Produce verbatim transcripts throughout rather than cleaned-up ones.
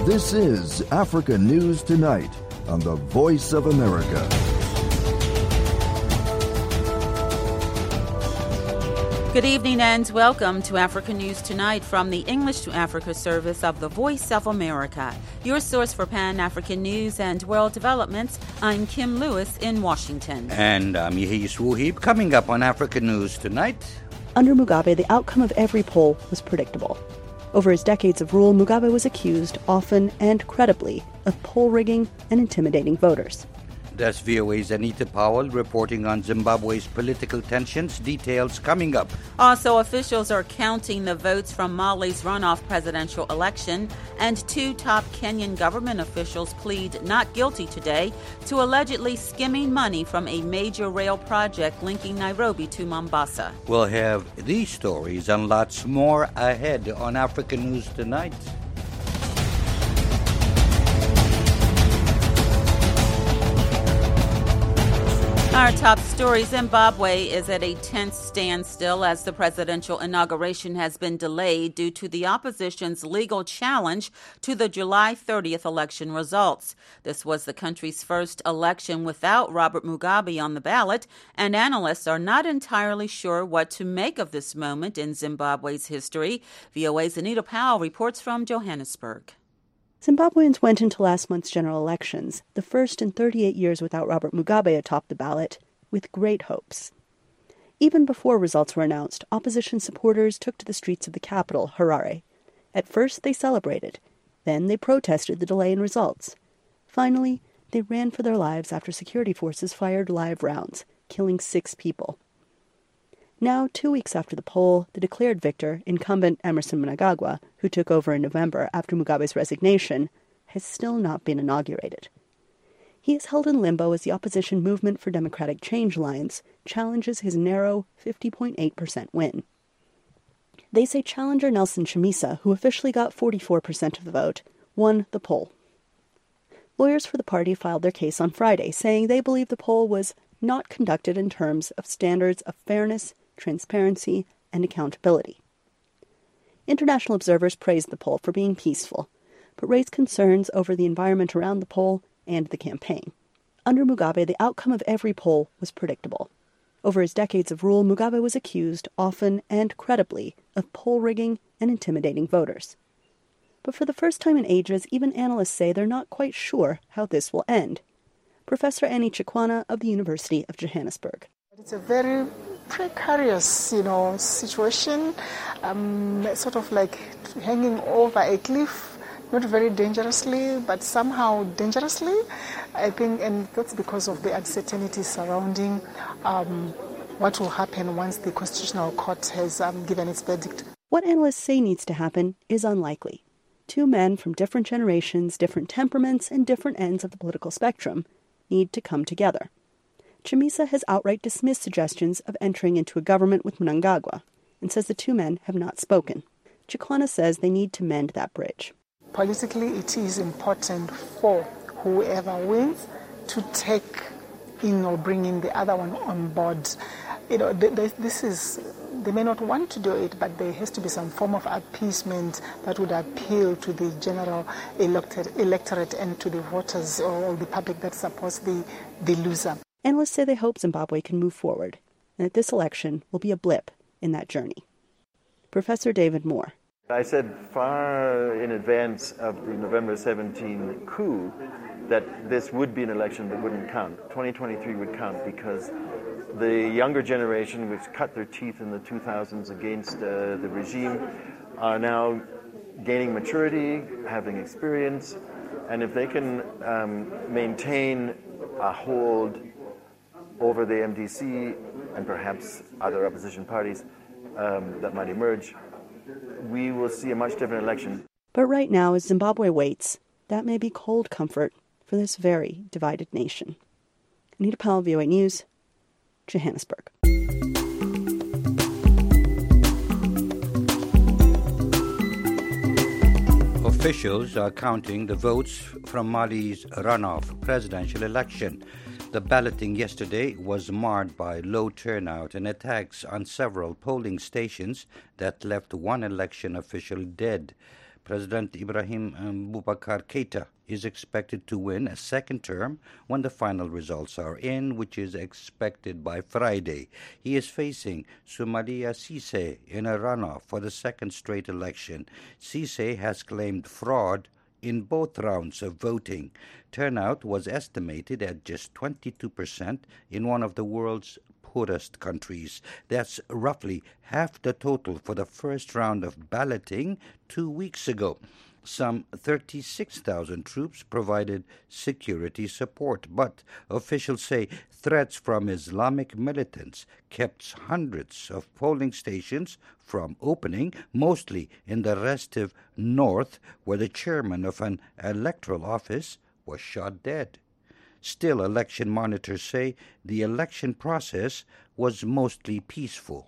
This is Africa News Tonight on the Voice of America. Good evening and welcome to Africa News Tonight from the English to Africa service of the Voice of America. Your source for Pan-African news and world developments. I'm Kim Lewis in Washington. And I'm Yehis Wuhib. Coming up on Africa News Tonight. Under Mugabe, the outcome of every poll was predictable. Over his decades of rule, Mugabe was accused, often and credibly, of poll rigging and intimidating voters. That's V O A's Anita Powell reporting on Zimbabwe's political tensions. Details coming up. Also, officials are counting the votes from Mali's runoff presidential election, and two top Kenyan government officials plead not guilty today to allegedly skimming money from a major rail project linking Nairobi to Mombasa. We'll have these stories and lots more ahead on Africa News Tonight. Our top story, Zimbabwe is at a tense standstill as the presidential inauguration has been delayed due to the opposition's legal challenge to the July thirtieth election results. This was the country's first election without Robert Mugabe on the ballot, and analysts are not entirely sure what to make of this moment in Zimbabwe's history. V O A's Anita Powell reports from Johannesburg. Zimbabweans went into last month's general elections, the first in thirty-eight years without Robert Mugabe atop the ballot, with great hopes. Even before results were announced, opposition supporters took to the streets of the capital, Harare. At first, they celebrated. Then they protested the delay in results. Finally, they ran for their lives after security forces fired live rounds, killing six people. Now, two weeks after the poll, the declared victor, incumbent Emmerson Mnangagwa, who took over in November after Mugabe's resignation, has still not been inaugurated. He is held in limbo as the opposition Movement for Democratic Change Alliance challenges his narrow fifty point eight percent win. They say challenger Nelson Chamisa, who officially got forty-four percent of the vote, won the poll. Lawyers for the party filed their case on Friday, saying they believe the poll was not conducted in terms of standards of fairness, transparency, and accountability. International observers praised the poll for being peaceful, but raised concerns over the environment around the poll and the campaign. Under Mugabe, the outcome of every poll was predictable. Over his decades of rule, Mugabe was accused, often and credibly, of poll rigging and intimidating voters. But for the first time in ages, even analysts say they're not quite sure how this will end. Professor Annie Chikwana of the University of Johannesburg. It's a very precarious, you know, situation, um, sort of like hanging over a cliff, not very dangerously, but somehow dangerously, I think, and that's because of the uncertainty surrounding um, what will happen once the Constitutional Court has um, given its verdict. What analysts say needs to happen is unlikely. Two men from different generations, different temperaments, and different ends of the political spectrum need to come together. Chamisa has outright dismissed suggestions of entering into a government with Mnangagwa and says the two men have not spoken. Chikwana says they need to mend that bridge. Politically, it is important for whoever wins to take in or bring in the other one on board. You know, this is, they may not want to do it, but there has to be some form of appeasement that would appeal to the general electorate, electorate and to the voters or the public that supports the, the loser. Analysts say they hope Zimbabwe can move forward, and that this election will be a blip in that journey. Professor David Moore. I said far in advance of the November seventeenth coup that this would be an election that wouldn't count. twenty twenty-three would count because the younger generation, which cut their teeth in the two thousands against uh, the regime, are now gaining maturity, having experience, and if they can um, maintain a hold over the M D C and perhaps other opposition parties um, that might emerge, we will see a much different election. But right now, as Zimbabwe waits, that may be cold comfort for this very divided nation. Anita Powell, V O A News, Johannesburg. Officials are counting the votes from Mali's runoff presidential election. The balloting yesterday was marred by low turnout and attacks on several polling stations that left one election official dead. President Ibrahim Boubacar Keïta is expected to win a second term when the final results are in, which is expected by Friday. He is facing Soumaïla Cissé in a runoff for the second straight election. Cissé has claimed fraud in both rounds of voting. Turnout was estimated at just twenty-two percent in one of the world's poorest countries. That's roughly half the total for the first round of balloting two weeks ago. Some thirty-six thousand troops provided security support, but officials say threats from Islamic militants kept hundreds of polling stations from opening, mostly in the restive north, where the chairman of an electoral office was shot dead. Still, election monitors say the election process was mostly peaceful.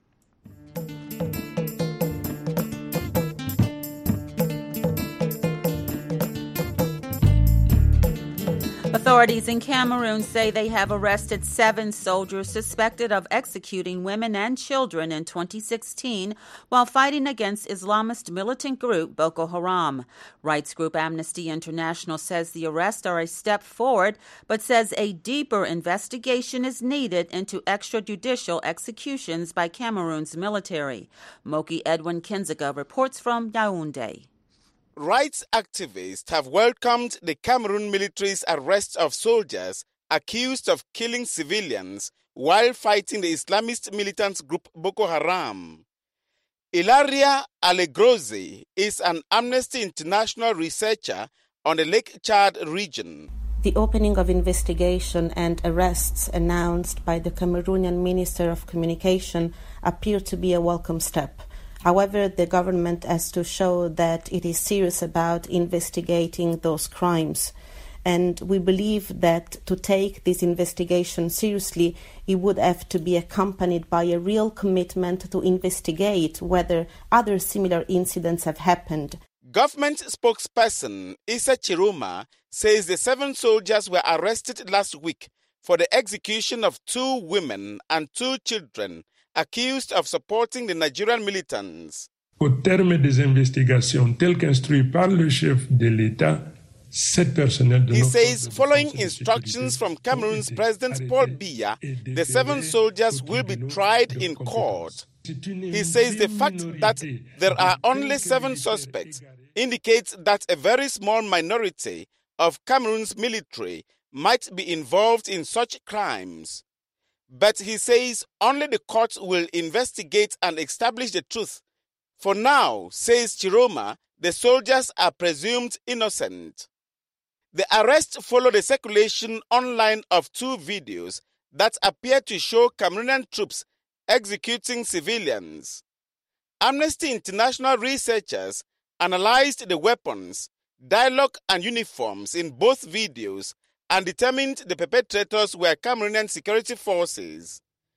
Authorities in Cameroon say they have arrested seven soldiers suspected of executing women and children in twenty sixteen while fighting against Islamist militant group Boko Haram. Rights group Amnesty International says the arrests are a step forward, but says a deeper investigation is needed into extrajudicial executions by Cameroon's military. Moki Edwin Kinziga reports from Yaoundé. Rights activists have welcomed the Cameroon military's arrest of soldiers accused of killing civilians while fighting the Islamist militant group Boko Haram. Ilaria Alegrozi is an Amnesty International researcher on the Lake Chad region. The opening of investigation and arrests announced by the Cameroonian Minister of Communication appear to be a welcome step. However, the government has to show that it is serious about investigating those crimes. And we believe that to take this investigation seriously, it would have to be accompanied by a real commitment to investigate whether other similar incidents have happened. Government spokesperson Issa Chiroma says the seven soldiers were arrested last week for the execution of two women and two children accused of supporting the Nigerian militants. Au terme des investigations telles qu'instruites par le chef de l'État, sept personnels de He says, following instructions from Cameroon's President Paul Biya, the seven soldiers will be tried in court. He says the fact that there are only seven suspects indicates that a very small minority of Cameroon's military might be involved in such crimes. But he says only the courts will investigate and establish the truth. For now, says Chiroma, the soldiers are presumed innocent. The arrest followed the circulation online of two videos that appear to show Cameroonian troops executing civilians. Amnesty International researchers analyzed the weapons, dialogue, and uniforms in both videos and determined the perpetrators were Cameroonian security forces.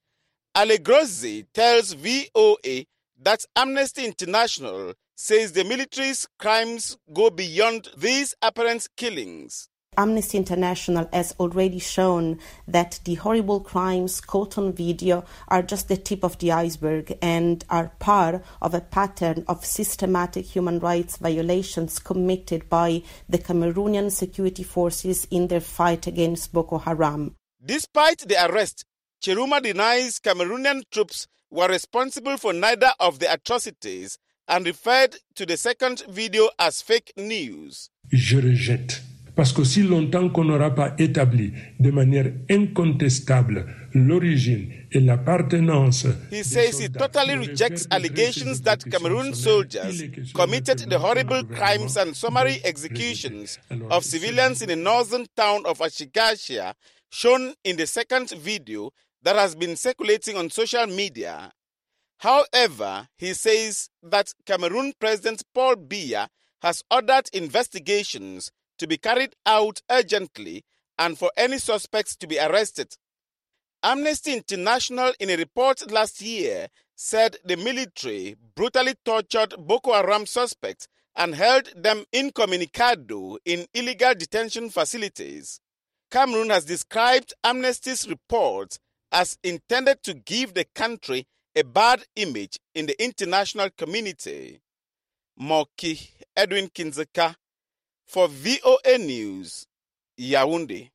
Alegrozi tells V O A that Amnesty International says the military's crimes go beyond these apparent killings. Amnesty International has already shown that the horrible crimes caught on video are just the tip of the iceberg and are part of a pattern of systematic human rights violations committed by the Cameroonian security forces in their fight against Boko Haram. Despite the arrest, Chiroma denies Cameroonian troops were responsible for neither of the atrocities and referred to the second video as fake news. Je rejette. Parce qu'aussi longtemps qu'on n'aura pas établi de manière incontestable l'origine et l'appartenance. He says he totally rejects allegations that Cameroon soldiers committed the horrible crimes and summary executions of civilians in the northern town of Ashigashia, shown in the second video that has been circulating on social media. However, he says that Cameroon President Paul Biya has ordered investigations to be carried out urgently and for any suspects to be arrested. Amnesty International, in a report last year, said the military brutally tortured Boko Haram suspects and held them incommunicado in illegal detention facilities. Cameroon has described Amnesty's report as intended to give the country a bad image in the international community. Moki Edwin Kinzeka for V O A News, Yaoundé.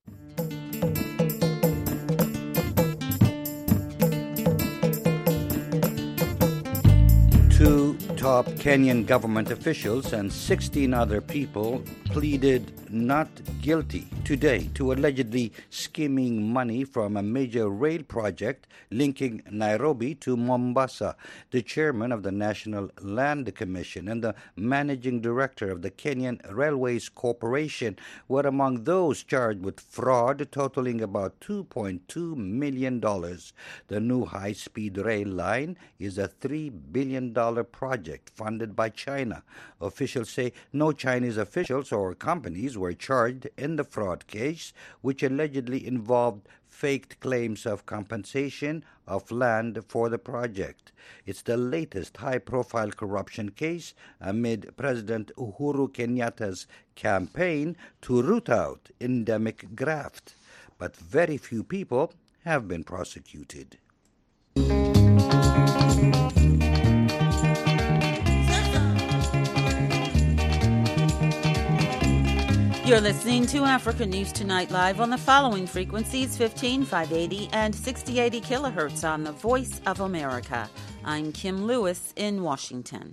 Two top Kenyan government officials and sixteen other people pleaded not guilty today to allegedly skimming money from a major rail project linking Nairobi to Mombasa. The chairman of the National Land Commission and the managing director of the Kenyan Railways Corporation were among those charged with fraud totaling about two point two million dollars. The new high-speed rail line is a three billion dollars project funded by China. Officials say no Chinese officials or companies were charged in the fraud case, which allegedly involved faked claims of compensation of land for the project. It's the latest high-profile corruption case amid President Uhuru Kenyatta's campaign to root out endemic graft. But very few people have been prosecuted. You're listening to Africa News Tonight live on the following frequencies: fifteen, five eighty, and sixty eighty kilohertz on the Voice of America. I'm Kim Lewis in Washington.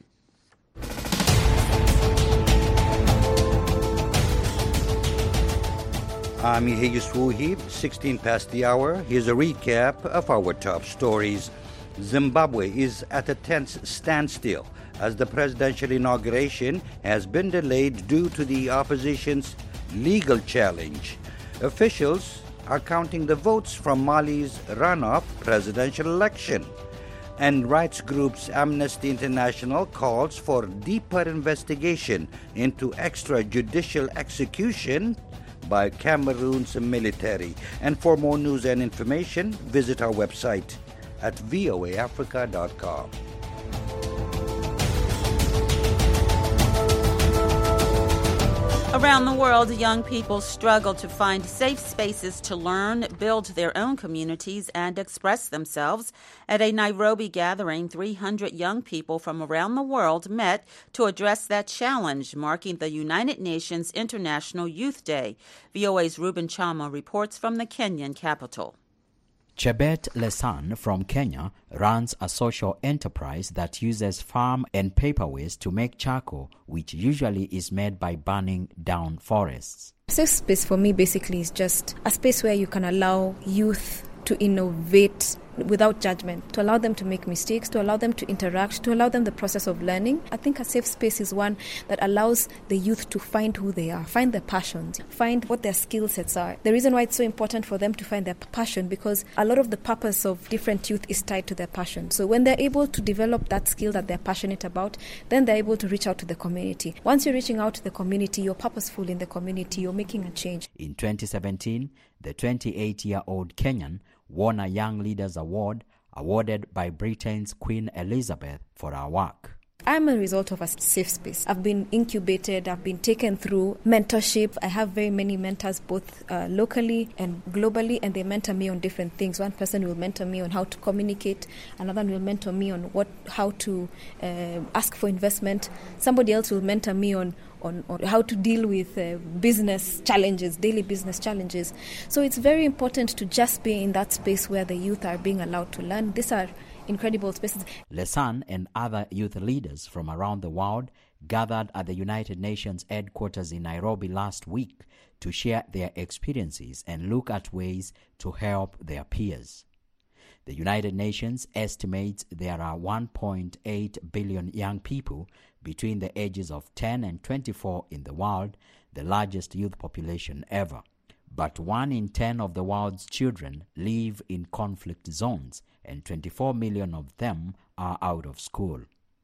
I'm Ihegis Wuhi, sixteen past the hour. Here's a recap of our top stories. Zimbabwe is at a tense standstill as the presidential inauguration has been delayed due to the opposition's legal challenge. Officials are counting the votes from Mali's runoff presidential election. And rights groups Amnesty International calls for deeper investigation into extrajudicial execution by Cameroon's military. And for more news and information, visit our website at voa africa dot com. Around the world, young people struggle to find safe spaces to learn, build their own communities, and express themselves. At a Nairobi gathering, three hundred young people from around the world met to address that challenge, marking the United Nations International Youth Day. V O A's Ruben Chama reports from the Kenyan capital. Chebet Lesan from Kenya runs a social enterprise that uses farm and paper waste to make charcoal, which usually is made by burning down forests. Safe space for me basically is just a space where you can allow youth to innovate without judgment, to allow them to make mistakes, to allow them to interact, to allow them the process of learning. I think a safe space is one that allows the youth to find who they are, find their passions, find what their skill sets are. The reason why it's so important for them to find their passion, because a lot of the purpose of different youth is tied to their passion. So when they're able to develop that skill that they're passionate about, then they're able to reach out to the community. Once you're reaching out to the community, you're purposeful in the community, you're making a change. In twenty seventeen, the twenty-eight-year-old Kenyan won a Young Leaders Award awarded by Britain's Queen Elizabeth for her work. I'm a result of a safe space. I've been incubated, I've been taken through mentorship. I have very many mentors both uh, locally and globally, and they mentor me on different things. One person will mentor me on how to communicate, another will mentor me on what, how to uh, ask for investment. Somebody else will mentor me on On, on how to deal with uh, business challenges, daily business challenges. So it's very important to just be in that space where the youth are being allowed to learn. These are incredible spaces. Lesan and other youth leaders from around the world gathered at the United Nations headquarters in Nairobi last week to share their experiences and look at ways to help their peers. The United Nations estimates there are one point eight billion young people between the ages of ten and twenty-four in the world, the largest youth population ever. But one in ten of the world's children live in conflict zones, and twenty-four million of them are out of school.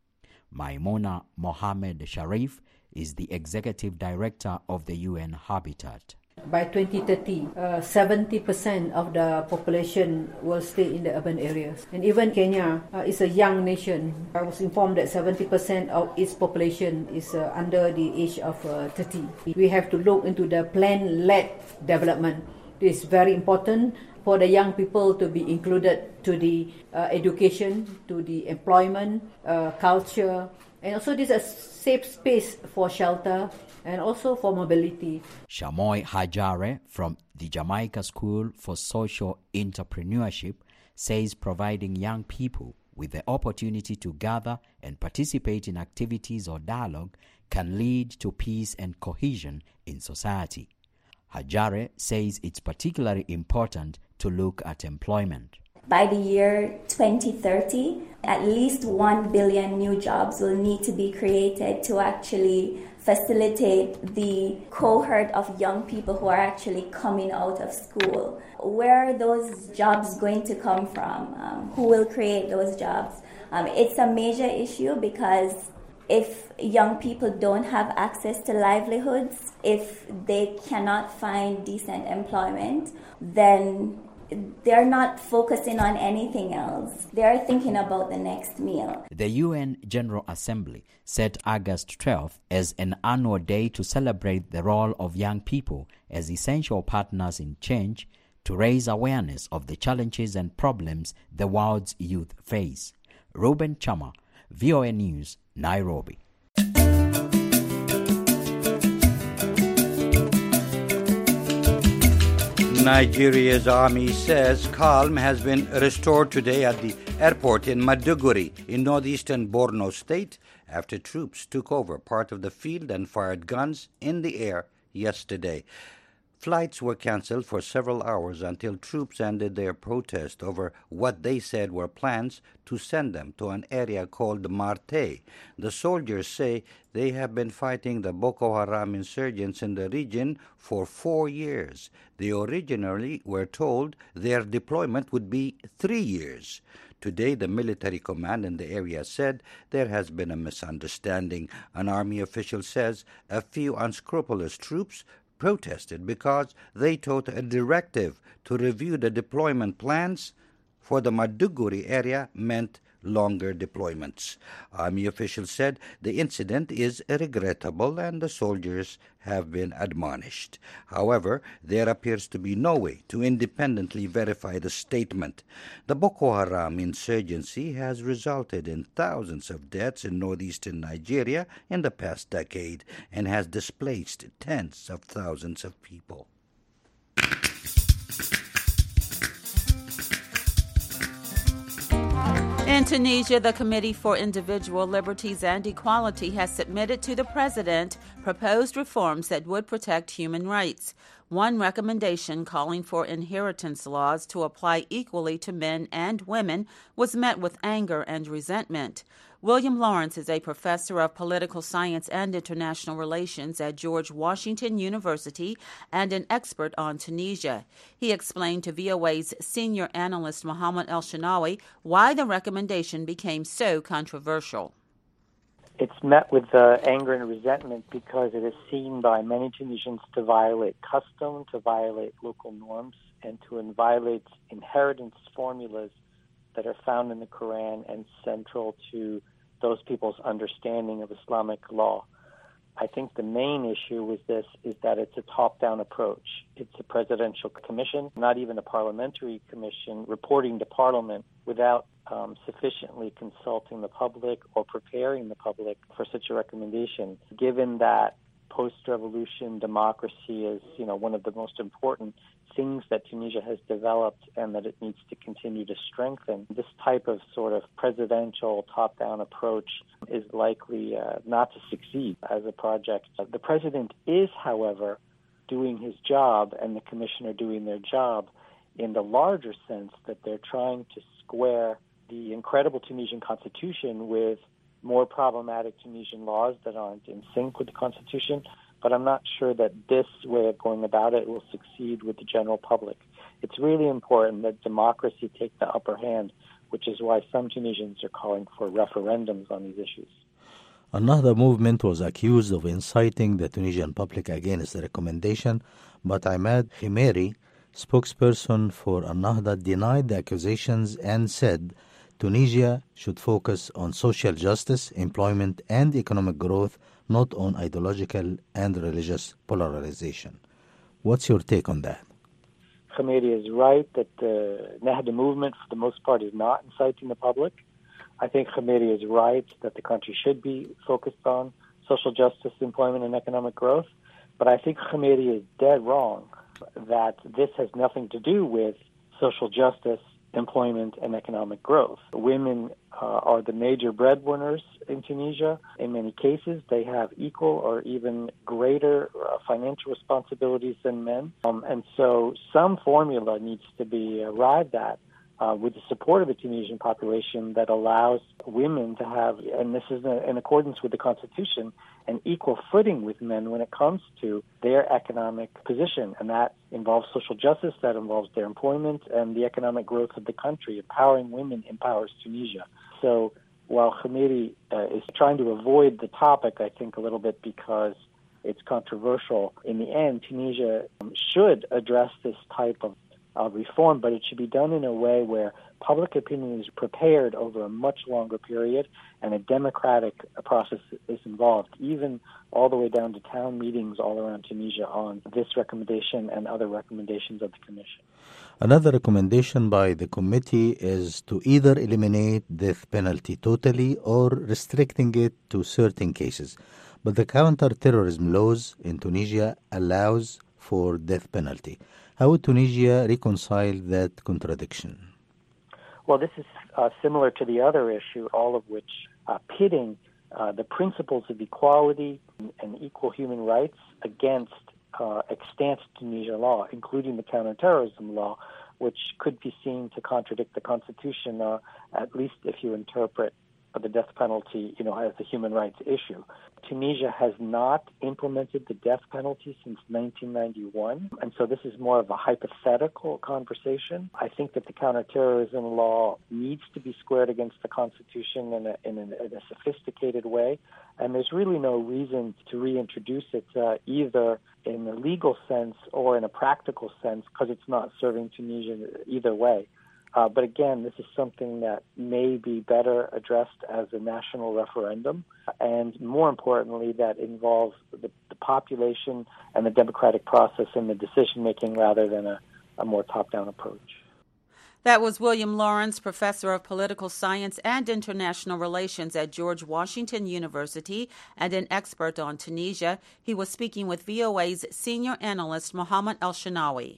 Maimuna Mohamed Sharif is the executive director of the U N Habitat. By twenty thirty, uh, seventy percent of the population will stay in the urban areas. And even Kenya uh, is a young nation. I was informed that seventy percent of its population is uh, under the age of uh, thirty. We have to look into the plan-led development. It is very important for the young people to be included to the uh, education, to the employment, uh, culture, And also this is a safe space for shelter and also for mobility. Shamoy Hajare from the Jamaica School for Social Entrepreneurship says providing young people with the opportunity to gather and participate in activities or dialogue can lead to peace and cohesion in society. Hajare says it's particularly important to look at employment. By the year twenty thirty, at least one billion new jobs will need to be created to actually facilitate the cohort of young people who are actually coming out of school. Where are those jobs going to come from? Um, who will create those jobs? Um, it's a major issue because if young people don't have access to livelihoods, if they cannot find decent employment, then they're not focusing on anything else. They're thinking about the next meal. The U N General Assembly set August twelfth as an annual day to celebrate the role of young people as essential partners in change, to raise awareness of the challenges and problems the world's youth face. Ruben Chama, V O A News, Nairobi. Nigeria's army says calm has been restored today at the airport in Maiduguri in northeastern Borno State after troops took over part of the field and fired guns in the air yesterday. Flights were cancelled for several hours until troops ended their protest over what they said were plans to send them to an area called Marte. The soldiers say they have been fighting the Boko Haram insurgents in the region for four years. They originally were told their deployment would be three years. Today, the military command in the area said there has been a misunderstanding. An army official says a few unscrupulous troops protested because they took a directive to review the deployment plans for the Maiduguri area meant longer deployments. Army officials said the incident is regrettable and the soldiers have been admonished. However, there appears to be no way to independently verify the statement. The Boko Haram insurgency has resulted in thousands of deaths in northeastern Nigeria in the past decade and has displaced tens of thousands of people. In Tunisia, the Committee for Individual Liberties and Equality has submitted to the president proposed reforms that would protect human rights. One recommendation calling for inheritance laws to apply equally to men and women was met with anger and resentment. William Lawrence is a professor of political science and international relations at George Washington University and an expert on Tunisia. He explained to V O A's senior analyst Mohammed El-Shanawi why the recommendation became so controversial. It's met with uh, anger and resentment because it is seen by many Tunisians to violate custom, to violate local norms, and to violate inheritance formulas that are found in the Quran and central to those people's understanding of Islamic law. I think the main issue with this is that it's a top-down approach. It's a presidential commission, not even a parliamentary commission, reporting to Parliament without um, sufficiently consulting the public or preparing the public for such a recommendation. Given that post-revolution democracy is, you know, one of the most important things that Tunisia has developed and that it needs to continue to strengthen, this type of sort of presidential top-down approach is likely uh, not to succeed as a project. The president is, however, doing his job and the commission are doing their job in the larger sense that they're trying to square the incredible Tunisian constitution with more problematic Tunisian laws that aren't in sync with the constitution. But I'm not sure that this way of going about it will succeed with the general public. It's really important that democracy take the upper hand, which is why some Tunisians are calling for referendums on these issues. Another movement was accused of inciting the Tunisian public against the recommendation, but Ahmed Himeri, spokesperson for Ennahda, denied the accusations and said Tunisia should focus on social justice, employment, and economic growth, not on ideological and religious polarization. What's your take on that? Khamedi is right that the Ennahda movement, for the most part, is not inciting the public. I think Khamedi is right that the country should be focused on social justice, employment, and economic growth. But I think Khamedi is dead wrong that this has nothing to do with social justice, employment, and economic growth. Women uh, are the major breadwinners in Tunisia. In many cases, they have equal or even greater uh, financial responsibilities than men. Um, and so some formula needs to be arrived at uh, with the support of the Tunisian population that allows women to have, and this is in accordance with the Constitution, an equal footing with men when it comes to their economic position. And that involves social justice, that involves their employment, and the economic growth of the country. Empowering women empowers Tunisia. So while Khamedi uh, is trying to avoid the topic, I think, a little bit because it's controversial, in the end, Tunisia should address this type of uh, reform, but it should be done in a way where public opinion is prepared over a much longer period and a democratic process is involved, even all the way down to town meetings all around Tunisia on this recommendation and other recommendations of the Commission. Another recommendation by the committee is to either eliminate death penalty totally or restricting it to certain cases. But the counter-terrorism laws in Tunisia allows for death penalty. How would Tunisia reconcile that contradiction? Well, this is uh, similar to the other issue, all of which uh, pitting uh, the principles of equality and equal human rights against uh, extant Tunisian law, including the counterterrorism law, which could be seen to contradict the Constitution, uh, at least if you interpret the death penalty, you know, as a human rights issue. Tunisia has not implemented the death penalty since nineteen ninety-one, and so this is more of a hypothetical conversation. I think that the counterterrorism law needs to be squared against the Constitution in a, in a, in a sophisticated way, and there's really no reason to reintroduce it uh, either in a legal sense or in a practical sense, because it's not serving Tunisia either way. Uh, but again, this is something that may be better addressed as a national referendum, and more importantly, that involves the, the population and the democratic process and the decision-making rather than a, a more top-down approach. That was William Lawrence, professor of political science and international relations at George Washington University and an expert on Tunisia. He was speaking with V O A's senior analyst, Mohammed El-Shanawi.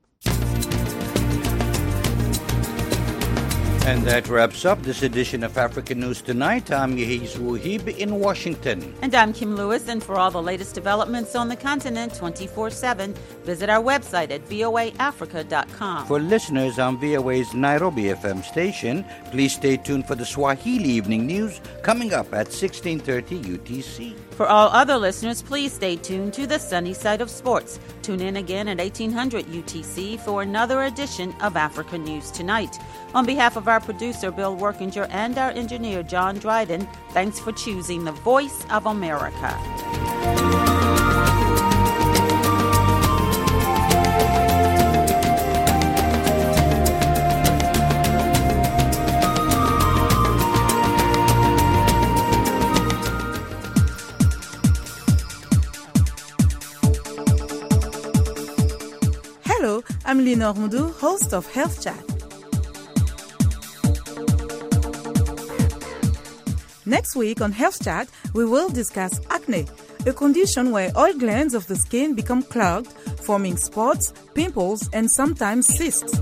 And that wraps up this edition of African News Tonight. I'm Yehiz Wuhib in Washington. And I'm Kim Lewis. And for all the latest developments on the continent twenty-four seven, visit our website at V O A Africa dot com. For listeners on V O A's Nairobi F M station, please stay tuned for the Swahili Evening News coming up at sixteen thirty U T C. For all other listeners, please stay tuned to the Sunny Side of Sports. Tune in again at eighteen hundred U T C for another edition of Africa News Tonight. On behalf of our producer, Bill Workinger, and our engineer, John Dryden, thanks for choosing the Voice of America. Hello, I'm Lenore Moudou, host of Health Chat. Next week on Health Chat, we will discuss acne, a condition where oil glands of the skin become clogged, forming spots, pimples, and sometimes cysts.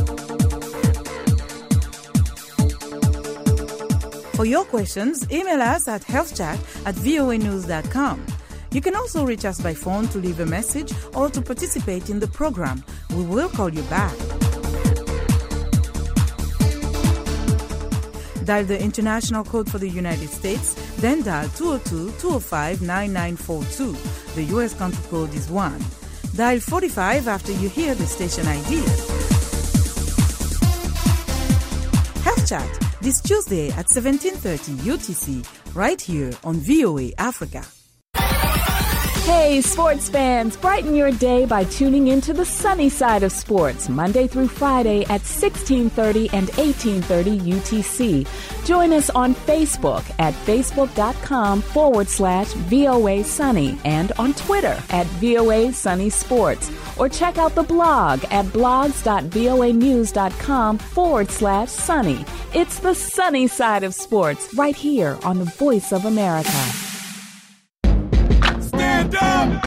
For your questions, email us at healthchat at voa news dot com. You can also reach us by phone to leave a message or to participate in the program. We will call you back. Dial the international code for the United States, then dial two oh two, two oh five, nine nine four two. The U S country code is one. Dial forty-five after you hear the station I D. Health Chat, this Tuesday at seventeen thirty U T C, right here on V O A Africa. Hey, sports fans, brighten your day by tuning into the sunny side of sports, Monday through Friday at sixteen thirty and eighteen thirty U T C. Join us on Facebook at facebook.com forward slash VOA Sunny and on Twitter at VOA Sunny Sports. Or check out the blog at blogs.voanews.com forward slash sunny. It's the sunny side of sports right here on the Voice of America. Stand up